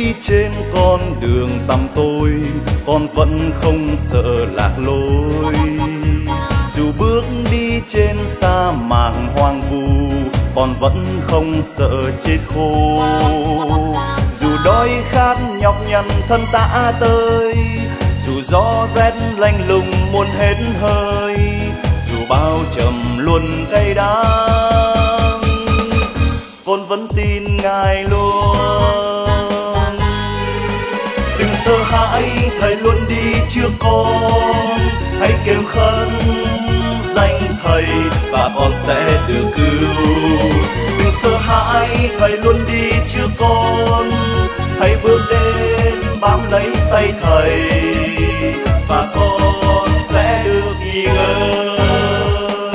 trên con đường tăm tối, con vẫn không sợ lạc lối. Dù bước đi trên sa mạc hoang vu, con vẫn không sợ chết khô. Dù đói khát nhọc nhằn thân tã tơi, dù gió rét lạnh lùng muốn hết hơi, dù bao trầm luôn cay đắng, con vẫn tin Ngài luôn. Đừng sợ hãi, Thầy luôn đi trước con, hãy kêu khấn danh Thầy và con sẽ được cứu. Đừng sợ hãi, Thầy luôn đi trước con, hãy bước đến bám lấy tay Thầy và con sẽ được nghỉ ngơi.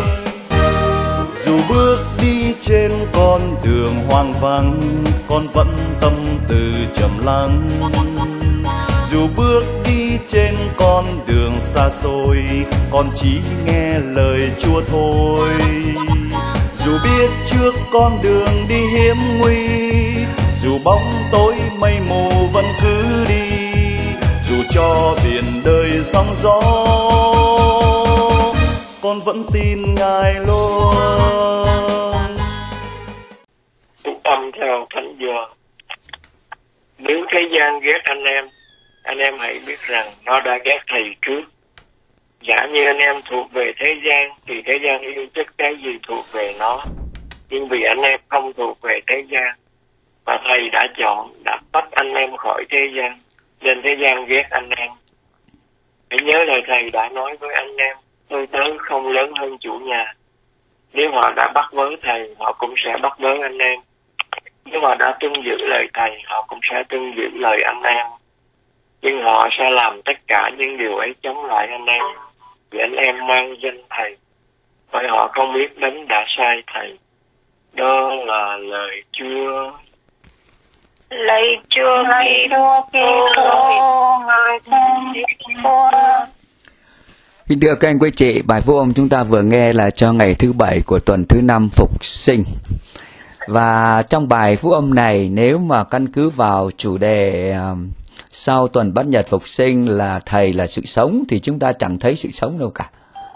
Dù bước đi trên con đường hoang vắng, con vẫn tâm từ trầm lắng. Dù bước đi trên con đường xa xôi, con chỉ nghe lời Chúa thôi. Dù biết trước con đường đi hiểm nguy, dù bóng tối mây mù vẫn cứ đi, dù cho biển đời sóng gió, con vẫn tin Ngài luôn. Tụng âm theo Thánh Gioan. Nếu thế gian ghét anh em hãy biết rằng nó đã ghét Thầy trước. Giả như anh em thuộc về thế gian, thì thế gian yêu thích cái gì thuộc về nó. Nhưng vì anh em không thuộc về thế gian, và Thầy đã chọn, đã tách anh em khỏi thế gian, nên thế gian ghét anh em. Hãy nhớ lời Thầy đã nói với anh em, tôi tớ không lớn hơn chủ nhà. Nếu họ đã bắt bớ Thầy, họ cũng sẽ bắt bớ anh em. Nếu họ đã tuân giữ lời Thầy, họ cũng sẽ tuân giữ lời anh em. Nhưng họ sẽ làm tất cả những điều ấy chống lại anh em, vì anh em mang danh Thầy, bởi họ không biết Đấng đã sai Thầy. Đó là lời Chúa. Lạy Chúa Kitô, ngợi khen Chúa. Kính thưa các anh quý chị, bài phúc âm chúng ta vừa nghe là cho ngày thứ Bảy của tuần thứ 5 Phục Sinh. Và trong bài phúc âm này, nếu mà căn cứ vào chủ đề sau tuần Bát Nhật Phục Sinh là Thầy là sự sống, thì chúng ta chẳng thấy sự sống đâu cả.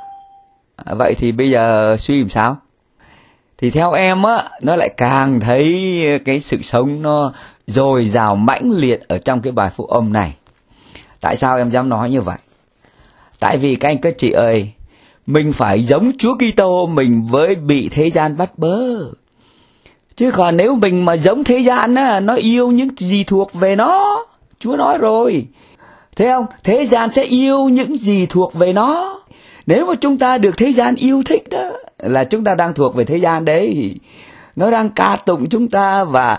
Vậy thì bây giờ suy làm sao? Thì theo em á, nó lại càng thấy cái sự sống nó dồi dào mãnh liệt ở trong cái bài phúc âm này. Tại sao em dám nói như vậy? Tại vì các anh các chị ơi, mình phải giống Chúa Kitô mình với bị thế gian bắt bớ. Chứ còn nếu mình mà giống thế gian á, nó yêu những gì thuộc về nó. Chúa nói rồi, thấy không? Thế gian sẽ yêu những gì thuộc về nó. Nếu mà chúng ta được thế gian yêu thích đó, là chúng ta đang thuộc về thế gian đấy. Nó đang ca tụng chúng ta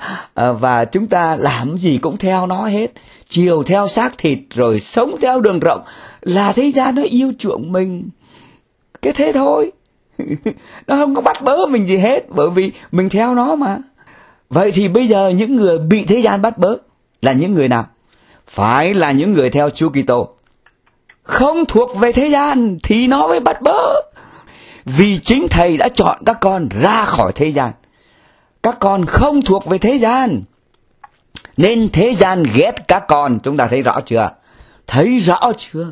và chúng ta làm gì cũng theo nó hết. Chiều theo xác thịt rồi sống theo đường rộng, là thế gian nó yêu chuộng mình. Cái thế thôi. Nó không có bắt bớ mình gì hết, bởi vì mình theo nó mà. Vậy thì bây giờ những người bị thế gian bắt bớ là những người nào? Phải là những người theo Chúa Kitô. Không thuộc về thế gian thì nó mới bắt bớ. Vì chính Thầy đã chọn các con ra khỏi thế gian. Các con không thuộc về thế gian, nên thế gian ghét các con. Chúng ta thấy rõ chưa? Thấy rõ chưa?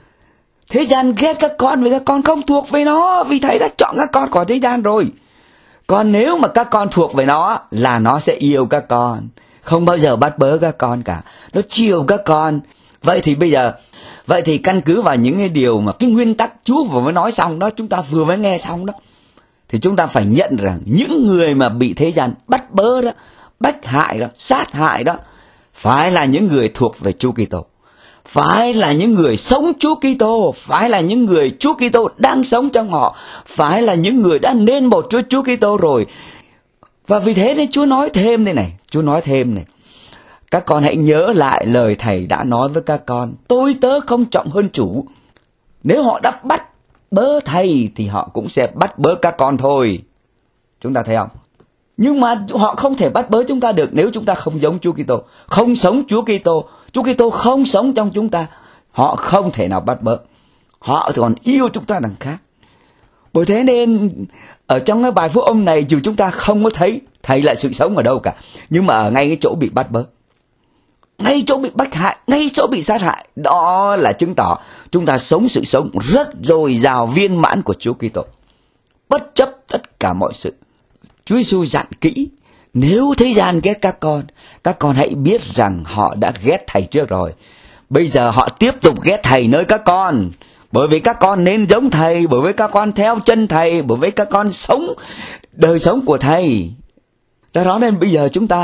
Thế gian ghét các con vì các con không thuộc về nó, vì Thầy đã chọn các con khỏi thế gian rồi. Còn nếu mà các con thuộc về nó, là nó sẽ yêu các con, không bao giờ bắt bớ các con cả. Nó chiều các con. Vậy thì bây giờ, vậy thì căn cứ vào những cái điều mà cái nguyên tắc Chúa vừa mới nói xong đó, chúng ta vừa mới nghe xong đó, thì chúng ta phải nhận rằng những người mà bị thế gian bắt bớ đó, bách hại đó, sát hại đó, phải là những người thuộc về Chúa Kitô. Phải là những người sống Chúa Kitô, phải là những người Chúa Kitô đang sống trong họ, phải là những người đã nên một Chúa Kitô rồi. Và vì thế nên Chúa nói thêm đây này, Chúa nói thêm này: các con hãy nhớ lại lời Thầy đã nói với các con, tôi tớ không trọng hơn chủ. Nếu họ đã bắt bớ Thầy thì họ cũng sẽ bắt bớ các con thôi. Chúng ta thấy không? Nhưng mà họ không thể bắt bớ chúng ta được nếu chúng ta không giống Chúa Kitô, không sống Chúa Kitô. Chúa Kitô không sống trong chúng ta, họ không thể nào bắt bớ. Họ còn yêu chúng ta đằng khác. Bởi thế nên ở trong cái bài phúc âm này, dù chúng ta không có thấy Thầy là sự sống ở đâu cả, nhưng mà ở ngay cái chỗ bị bắt bớ. ngay chỗ bị bách hại, ngay chỗ bị sát hại. Đó là chứng tỏ chúng ta sống sự sống rất dồi dào viên mãn của Chúa Kitô, bất chấp tất cả mọi sự. Chúa Giêsu dặn kỹ, nếu thế gian ghét các con hãy biết rằng họ đã ghét Thầy trước rồi. Bây giờ họ tiếp tục ghét Thầy nơi các con, bởi vì các con nên giống Thầy, bởi vì các con theo chân Thầy, bởi vì các con sống đời sống của Thầy. Do đó nên bây giờ chúng ta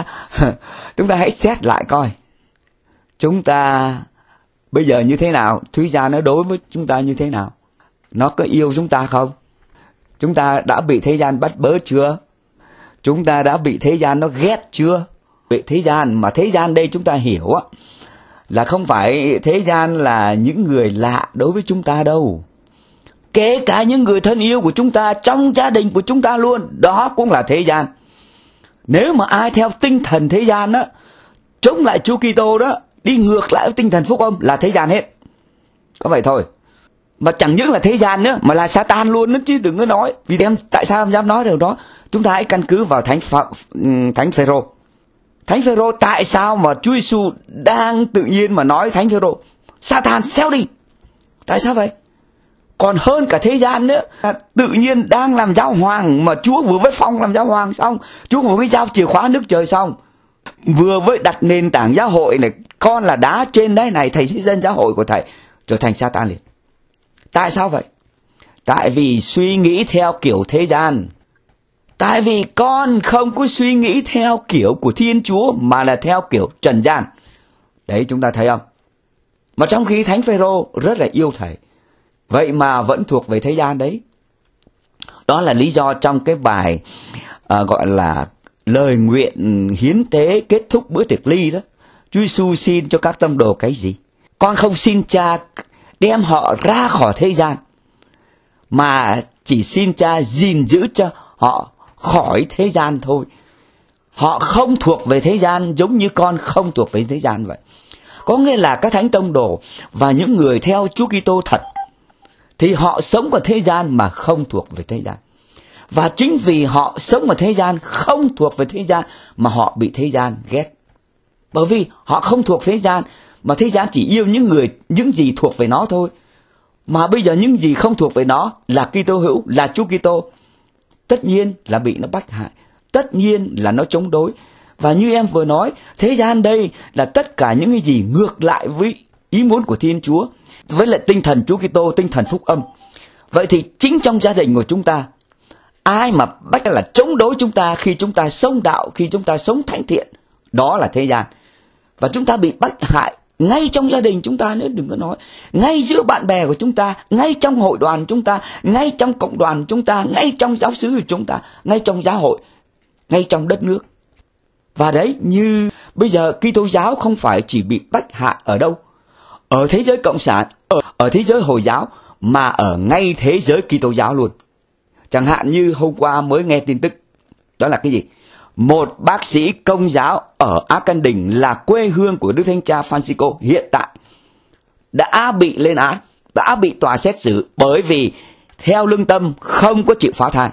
hãy xét lại coi, chúng ta bây giờ như thế nào, thế gian nó đối với chúng ta như thế nào, nó có yêu chúng ta không? Chúng ta đã bị thế gian bắt bớ chưa? Chúng ta đã bị thế gian nó ghét chưa? Bị thế gian, mà thế gian đây chúng ta hiểu á, là không phải thế gian là những người lạ đối với chúng ta đâu. Kể cả những người thân yêu của chúng ta, trong gia đình của chúng ta luôn, đó cũng là thế gian. Nếu mà ai theo tinh thần thế gian đó, chống lại Chúa Kitô đó, đi ngược lại với tinh thần phúc âm là thế gian hết. Có vậy thôi. Mà chẳng những là thế gian nữa, mà là Satan luôn đó chứ đừng có nói. Vì em tại sao em dám nói điều đó? Chúng ta hãy căn cứ vào Thánh Phêrô. Thánh Phêrô tại sao mà Chúa Giêsu đang tự nhiên mà nói Thánh Phêrô Satan xéo đi? Tại sao vậy? Còn hơn cả thế gian nữa, tự nhiên đang làm giáo hoàng, mà Chúa vừa với phong làm giáo hoàng xong, Chúa vừa với giao chìa khóa nước trời xong, vừa với đặt nền tảng giáo hội này, con là đá trên đáy này, Thầy sẽ dân giáo hội của Thầy, trở thành Satan liền. Tại sao vậy? Tại vì suy nghĩ theo kiểu thế gian. Tại vì con không có suy nghĩ theo kiểu của Thiên Chúa, mà là theo kiểu trần gian. Đấy, chúng ta thấy không? Mà trong khi Thánh Phêrô rất là yêu Thầy, vậy mà vẫn thuộc về thế gian đấy. Đó là lý do trong cái bài gọi là lời nguyện hiến tế kết thúc bữa tiệc ly đó, Chúa Giêsu xin cho các tông đồ cái gì? Con không xin Cha đem họ ra khỏi thế gian, mà chỉ xin Cha gìn giữ cho họ khỏi thế gian thôi. Họ không thuộc về thế gian giống như con không thuộc về thế gian vậy. Có nghĩa là các thánh tông đồ và những người theo Chúa Kitô thật thì họ sống ở thế gian mà không thuộc về thế gian. Và chính vì họ sống ở thế gian, không thuộc về thế gian, mà họ bị thế gian ghét. Bởi vì họ không thuộc thế gian, mà thế gian chỉ yêu những gì thuộc về nó thôi. Mà bây giờ những gì không thuộc về nó là Kitô hữu, là Chúa Kitô, tất nhiên là bị nó bách hại, tất nhiên là nó chống đối. Và như em vừa nói, thế gian đây là tất cả những cái gì ngược lại với ý muốn của Thiên Chúa, với lại tinh thần Chúa Kitô, tinh thần phúc âm. Vậy thì chính trong gia đình của chúng ta, ai mà bách là chống đối chúng ta khi chúng ta sống đạo, khi chúng ta sống thánh thiện, đó là thế gian. Và chúng ta bị bách hại ngay trong gia đình chúng ta nữa, đừng có nói. Ngay giữa bạn bè của chúng ta, ngay trong hội đoàn chúng ta, ngay trong cộng đoàn chúng ta, ngay trong giáo xứ của chúng ta, ngay trong giáo hội, ngay trong đất nước. Và đấy, như bây giờ Kitô giáo không phải chỉ bị bách hại ở đâu? Ở thế giới cộng sản, ở thế giới Hồi giáo, mà ở ngay thế giới Kitô giáo luôn. Chẳng hạn như hôm qua mới nghe tin tức, đó là cái gì? Một bác sĩ Công giáo ở Á Căn Đình là quê hương của Đức Thánh Cha Francisco hiện tại đã bị lên án, đã bị tòa xét xử bởi vì theo lương tâm không có chịu phá thai.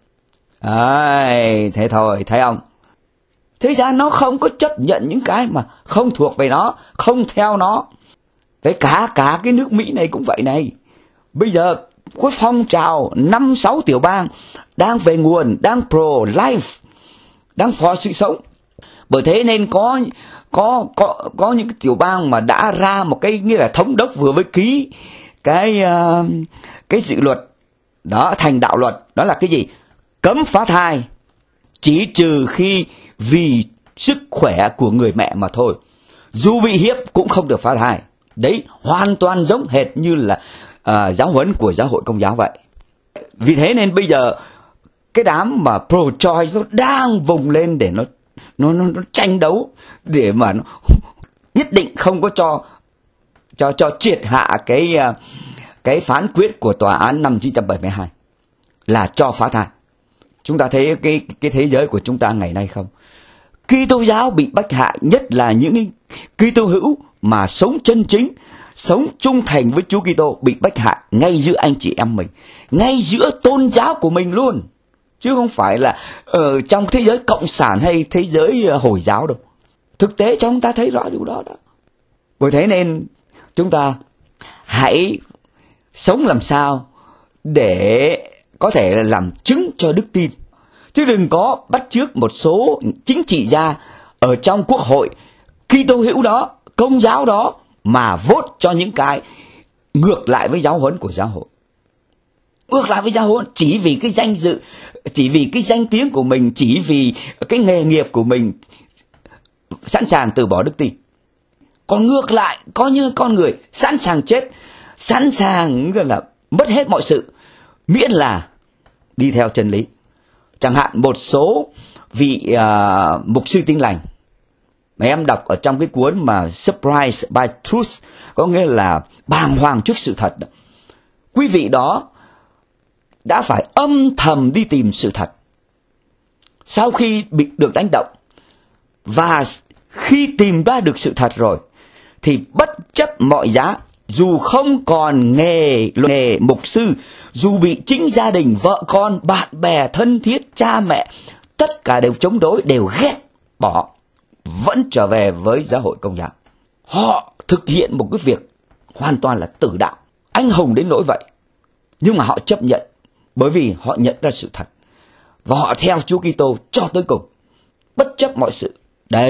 Thế thôi, thấy không? Thế gian nó không có chấp nhận những cái mà không thuộc về nó, không theo nó. Thế cả cái nước Mỹ này cũng vậy này. Bây giờ có phong trào 5-6 tiểu bang đang về nguồn, đang pro-life, đang phò sự sống. Bởi thế nên có những tiểu bang mà đã ra một cái nghĩa là thống đốc vừa mới ký cái dự luật đó thành đạo luật, đó là cái gì? Cấm phá thai chỉ trừ khi vì sức khỏe của người mẹ mà thôi. Dù bị hiếp cũng không được phá thai. Đấy, hoàn toàn giống hệt như là giáo huấn của giáo hội Công giáo vậy. Vì thế nên bây giờ cái đám mà pro-choice nó đang vùng lên để nó tranh đấu, để mà nó nhất định không có cho triệt hạ cái phán quyết của tòa án năm 1972 là cho phá thai. Chúng ta thấy cái thế giới của chúng ta ngày nay không? Kitô giáo bị bách hại, nhất là những Kitô hữu mà sống chân chính, sống trung thành với Chúa Kitô bị bách hại ngay giữa anh chị em mình, ngay giữa tôn giáo của mình luôn, chứ không phải là ở trong thế giới cộng sản hay thế giới Hồi giáo đâu. Thực tế cho chúng ta thấy rõ điều đó đó. Bởi thế nên chúng ta hãy sống làm sao để có thể làm chứng cho đức tin. Chứ đừng có bắt chước một số chính trị gia ở trong quốc hội Kitô hữu đó, Công giáo đó mà vote cho những cái ngược lại với giáo huấn của giáo hội. Ngược lại với giáo huấn chỉ vì cái danh dự, chỉ vì cái danh tiếng của mình, chỉ vì cái nghề nghiệp của mình, sẵn sàng từ bỏ đức tin. Còn ngược lại, có như con người sẵn sàng chết, sẵn sàng là mất hết mọi sự, miễn là đi theo chân lý. Chẳng hạn một số vị mục sư Tin Lành mà em đọc ở trong cái cuốn mà Surprised by Truth, có nghĩa là bàng hoàng trước sự thật. Quý vị đó đã phải âm thầm đi tìm sự thật. Sau khi bị được đánh động và khi tìm ra được sự thật rồi thì bất chấp mọi giá, dù không còn nghề mục sư, dù bị chính gia đình, vợ con, bạn bè, thân thiết, cha mẹ, tất cả đều chống đối, đều ghét bỏ, vẫn trở về với giáo hội Công giáo. Họ thực hiện một cái việc hoàn toàn là tử đạo, anh hùng đến nỗi vậy. Nhưng mà họ chấp nhận, bởi vì họ nhận ra sự thật. Và họ theo Chúa Kitô cho tới cùng, bất chấp mọi sự.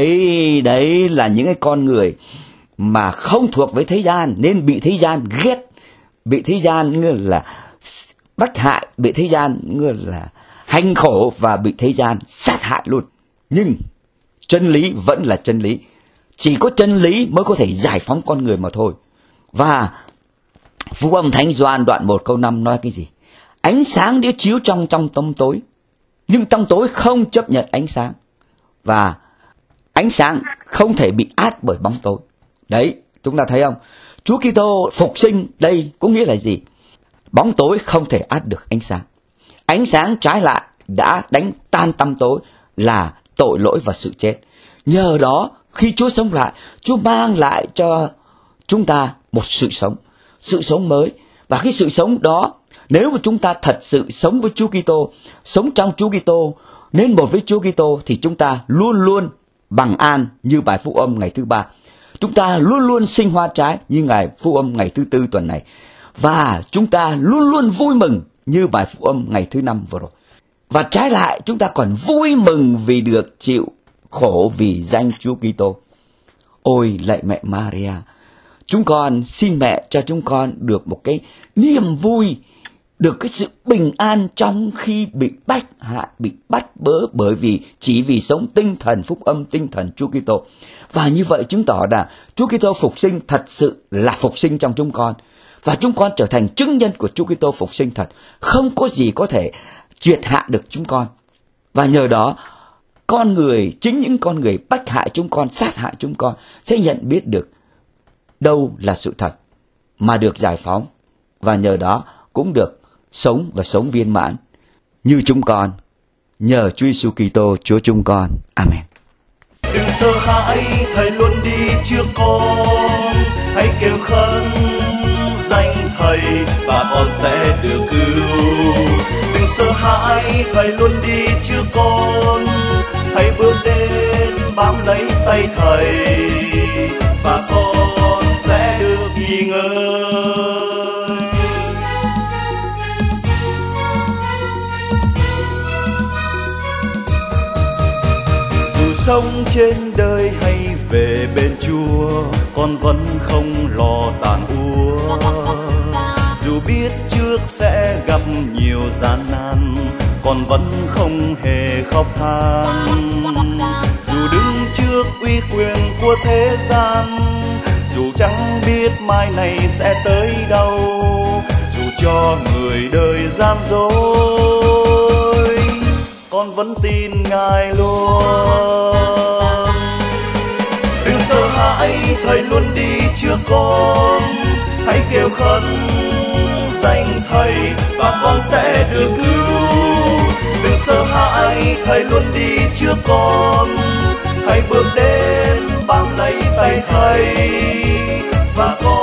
Đấy là những cái con người mà không thuộc với thế gian, nên bị thế gian ghét, bị thế gian như là bách hại, bị thế gian như là hành khổ và bị thế gian sát hại luôn. Nhưng chân lý vẫn là chân lý. Chỉ có chân lý mới có thể giải phóng con người mà thôi. Và Phúc âm Thánh Gioan đoạn 1 câu 5 nói cái gì? Ánh sáng đã chiếu trong tăm tối, nhưng tăm tối không chấp nhận ánh sáng. Và ánh sáng không thể bị át bởi bóng tối. Đấy, chúng ta thấy không? Chúa Kitô phục sinh đây có nghĩa là gì? Bóng tối không thể át được ánh sáng. Ánh sáng trái lại đã đánh tan tăm tối là tội lỗi và sự chết. Nhờ đó, khi Chúa sống lại, Chúa mang lại cho chúng ta một sự sống mới. Và cái sự sống đó, nếu mà chúng ta thật sự sống với Chúa Kitô, sống trong Chúa Kitô, nên một với Chúa Kitô, thì chúng ta luôn luôn bằng an như bài phúc âm ngày thứ 3. Chúng ta luôn luôn sinh hoa trái như ngày phúc âm ngày thứ 4 tuần này. Và chúng ta luôn luôn vui mừng như bài phúc âm ngày thứ 5 vừa rồi. Và trái lại, chúng ta còn vui mừng vì được chịu khổ vì danh Chúa Kitô. Ôi lạy mẹ Maria, chúng con xin mẹ cho chúng con được một cái niềm vui, được cái sự bình an trong khi bị bách hại, bị bắt bớ, bởi vì chỉ vì sống tinh thần phúc âm, tinh thần Chúa Kitô. Và như vậy chứng tỏ là Chúa Kitô phục sinh thật sự là phục sinh trong chúng con. Và chúng con trở thành chứng nhân của Chúa Kitô phục sinh thật. Không có gì có thể triệt hạ được chúng con. Và nhờ đó, chính những con người bách hại chúng con, sát hại chúng con sẽ nhận biết được đâu là sự thật mà được giải phóng. Và nhờ đó cũng được sống và sống viên mãn như chúng con, nhờ Chúa Giêsu Kitô Chúa chúng con. Amen. Đừng sợ hãi, Thầy luôn đi trước con, hãy kêu khấn danh Thầy và con sẽ được cứu. Đừng sợ hãi, Thầy luôn đi trước con, hãy bước đến bám lấy tay Thầy và con sẽ được nghỉ ngơi. Sống trên đời hay về bên Chúa, con vẫn không lo tàn úa. Dù biết trước sẽ gặp nhiều gian nan, con vẫn không hề khóc than. Dù đứng trước uy quyền của thế gian, dù chẳng biết mai này sẽ tới đâu, dù cho người đời gian dối, con vẫn tin Ngài luôn. Đừng sợ hãi, Thầy luôn đi trước con, hãy kêu khấn danh Thầy và con sẽ được cứu. Đừng sợ hãi, Thầy luôn đi trước con, hãy bước đến bám lấy tay Thầy và con